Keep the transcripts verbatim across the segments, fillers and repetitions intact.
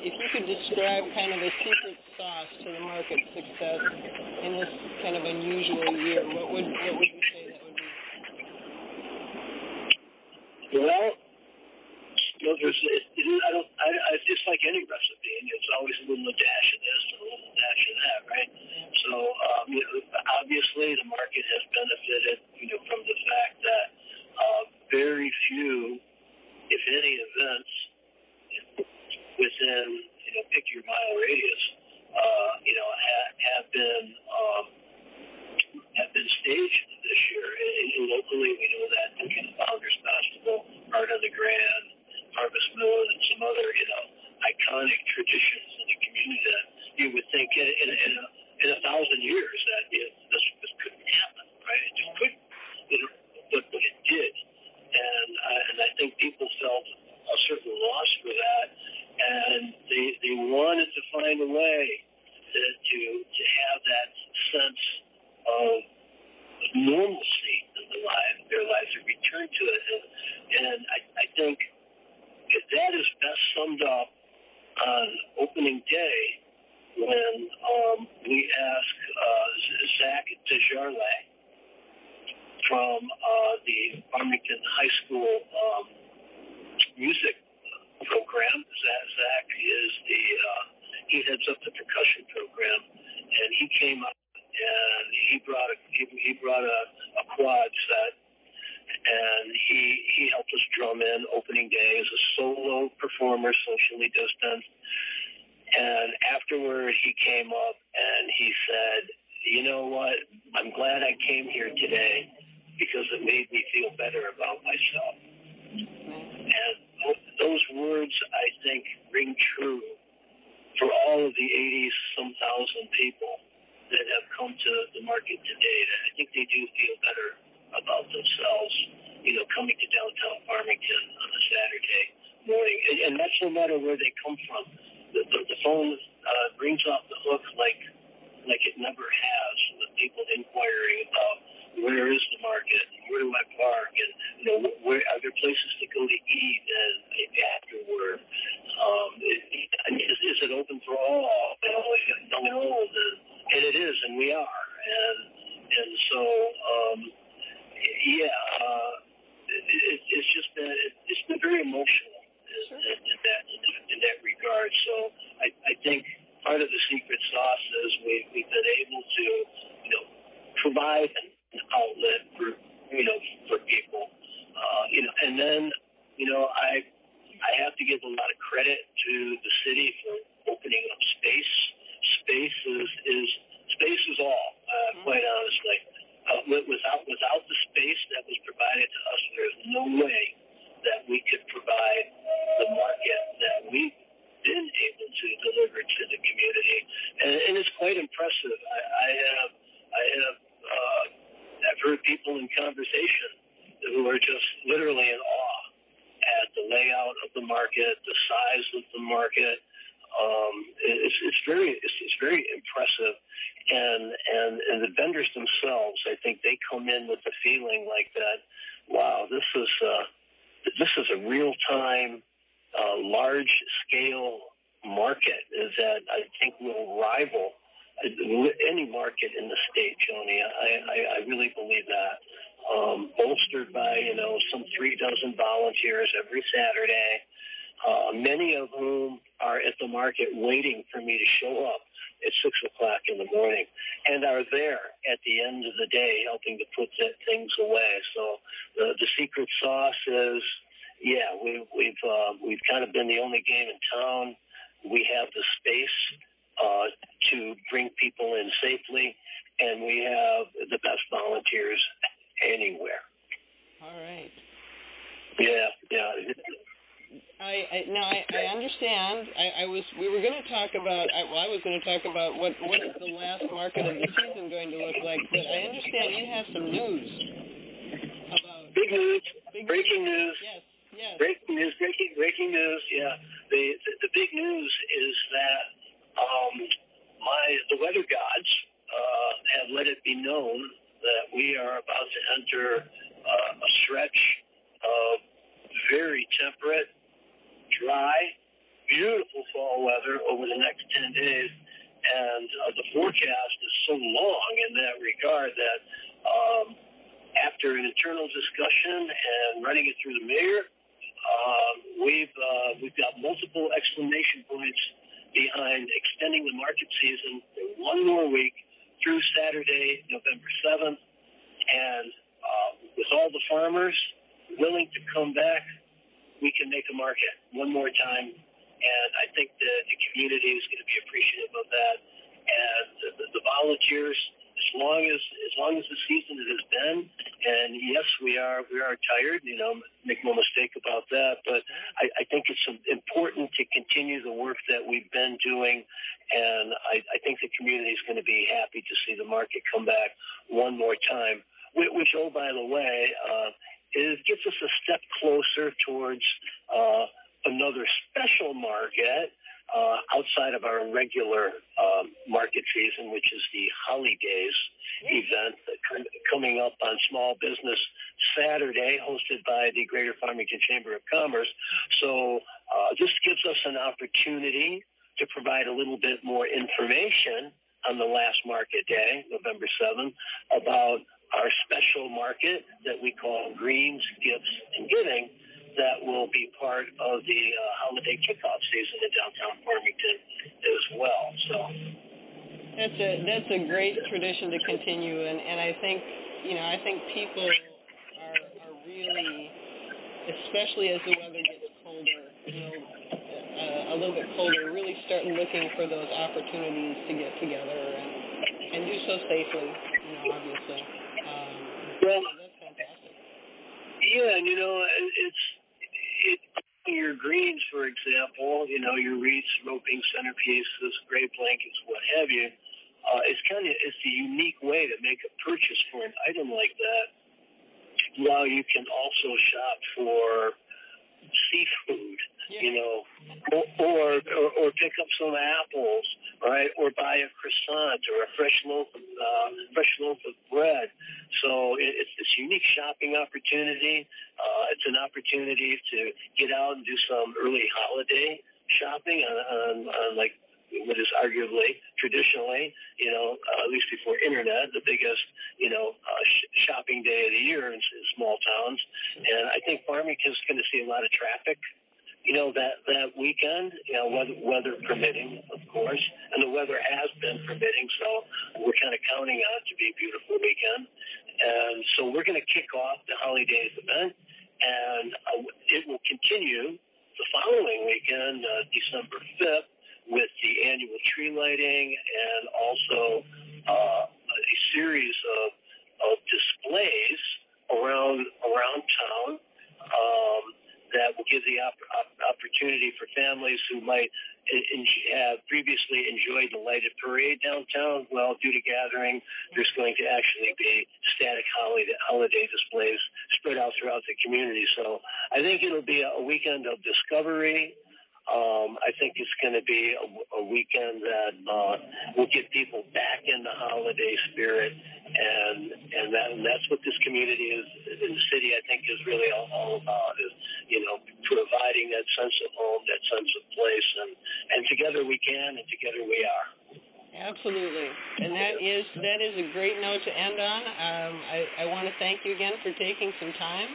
if you could describe kind of the secret sauce to the market's success in this kind of unusual year, what would what would you say that would be? Well, you know, there's, it, it, I don't, I, I, it's like any recipe, and it's always a little dash of this and a little dash of that, right? So, um, you know, obviously, the market has benefited, you know, from the fact that uh, very few, if any, events within, you know, pick your mile radius, uh, you know, ha- have been um, have been staged this year. And, and locally, we know that the Founders Festival, Art on the Grand, Harvest Moon, and some other, you know, iconic traditions in the community that you would think in, in, in, a, in a thousand years that you know, this, this couldn't happen, right? It just couldn't, you know, but, but it did. And, uh, and I think people felt a certain loss for that, and they they wanted to find a way to to, to have that sense of normalcy in the life, their lives, to return to it. And, and I, I think that is best summed up on opening day when um, we asked uh, Zach Desjardins from uh, the Farmington High School um, music program. Zach is the, uh, he heads up the percussion program, and he came up and he brought a, he, he brought a, a quad set, and he, he helped us drum in opening day as a solo performer, socially distanced. And afterward, he came up and he said, you know what, I'm glad I came here today because it made me feel better about myself. And those words, I think, ring true for all of the eighty some thousand people that have come to the market today. I think they do feel better about themselves, you know, coming to downtown Farmington on a Saturday morning. And, and that's no matter where they come from. The, the, the phone uh, rings off the hook like like it never has, with people inquiring about where is the market and where do I park, and you know, where are there places to go to eat and afterward. Um, it, I mean, is, is it open for all? You know, young and old, and, and it is, and we are, and and so um, yeah, uh, it, it's just been it, it's been very emotional in, in, in that in, in that regard. So I, I think part of the secret sauce is we, we've been able to, you know, provide an outlet for, you know, for people, uh, you know, and then, you know, I I have to give a lot of credit to the city for opening up space. Space is, is space is all, uh, quite honestly. Uh, without without the space that was provided to us, there's no way that we could provide the market that we been able to deliver to the community, and, and it's quite impressive. I, I have, I have, uh, I've heard people in conversation who are just literally in awe at the layout of the market, the size of the market. Um, it's, it's very, it's, it's very impressive, and and and the vendors themselves, I think they come in with the feeling like that. Wow, this is uh, this is a real time. Uh, large-scale market that I think will rival any market in the state, Joni. I, I, I really believe that. Um, bolstered by, you know, some three dozen volunteers every Saturday, uh, many of whom are at the market waiting for me to show up at six o'clock in the morning and are there at the end of the day helping to put that things away. So the, the secret sauce is, yeah, we, we've uh, we've kind of been the only game in town. We have the space uh, to bring people in safely, and we have the best volunteers anywhere. All right. Yeah, yeah. I, I now I, I understand. I, I was we were going to talk about. I, well, I was going to talk about what what is the last market of the season going to look like. But I understand you have some news about big news, big breaking news. Yes. Yes. Breaking news, breaking, breaking news. Yeah, the, the the big news is that um, my the weather gods uh, have let it be known that we are about to enter uh, a stretch of very temperate, dry, beautiful fall weather over the next ten days. And uh, the forecast is so long in that regard that um, after an internal discussion and running it through the mayor, uh, we've uh, we've got multiple exclamation points behind extending the market season for one more week through Saturday, November seventh. And uh, with all the farmers willing to come back, we can make a market one more time. And I think that the community is going to be appreciative of that. And the, the volunteers, as long as as long as the season it has been, and yes, we are we are tired. You know, make no mistake about that. But I, I think it's important to continue the work that we've been doing, and I, I think the community is going to be happy to see the market come back one more time. Which, oh, by the way, uh, it gets us a step closer towards uh, another special market. Uh, outside of our regular um, market season, which is the Holidays event that coming up on Small Business Saturday, hosted by the Greater Farmington Chamber of Commerce. So uh, this gives us an opportunity to provide a little bit more information on the last market day, November seventh, about our special market that we call Greens, Gifts, and Giving, that will be part of the uh, holiday kickoff season in downtown Farmington as well. So that's a that's a great tradition to continue, and, and I think you know I think people are are really, especially as the weather gets colder, you know, uh, a little bit colder, really start looking for those opportunities to get together and and do so safely. You know, obviously. Um, well, so that's fantastic. Yeah, and you know it's. It, your greens, for example, you know, your wreaths, roping, centerpieces, gray blankets, what have you, uh, it's kind of it's the unique way to make a purchase for an item like that. While you can also shop for seafood, yeah. you know, or, or or or pick up some apples, right, or buy a croissant or a fresh loaf of uh, fresh loaf of bread. So it, it's this unique shopping opportunity. Uh, it's an opportunity to get out and do some early holiday shopping on, on, on like what is arguably traditionally, you know, uh, at least before internet, the biggest, you know, uh, sh- shopping day of the year in, in small towns. And I think Farmington's going to see a lot of traffic, you know, that, that weekend, you know, weather, weather permitting, of course. And the weather has been permitting, so we're kind of counting on it to be a beautiful weekend. And so we're going to kick off the Holidays event, and uh, it will continue the following weekend, uh, December fifth, with the annual tree lighting and also uh, a series of, of displays around around town um, that will give the op- op- opportunity for families who might in- have previously enjoyed the lighted parade downtown. Well, due to gathering, there's going to actually be static holiday, holiday displays spread out throughout the community. So I think it'll be a weekend of discovery. Um, I think it's going to be a, a weekend that uh, will get people back in the holiday spirit, and and, that, and that's what this community is in the city. I think is really all, all about is you know providing that sense of home, that sense of place, and and together we can, and together we are. Absolutely, and that is that is a great note to end on. Um, I, I want to thank you again for taking some time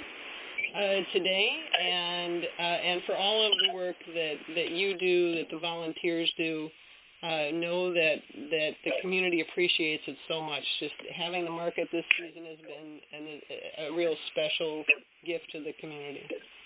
Uh, today, and uh, and for all of the work that, that you do, that the volunteers do. Uh, know that that the community appreciates it so much. Just having the market this season has been an, a, a real special gift to the community.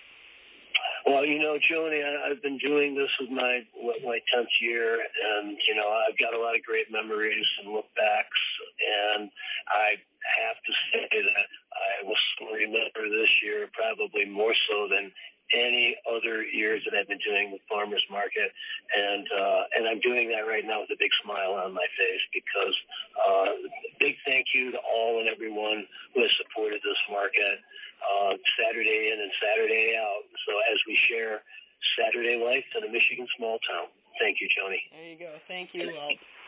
Well, you know, Joni, I, I've been doing this with my my tenth year, and you know, I've got a lot of great memories and look backs, and I have to say that I will still remember this year probably more so than any other years that I've been doing with Farmers Market, and uh, and I'm doing that right now with a big smile on my face because uh, big thank you to all and everyone who has supported this market uh, Saturday in and Saturday out. So as we share Saturday life in a Michigan small town. Thank you, Joni. There you go. Thank you, Walt.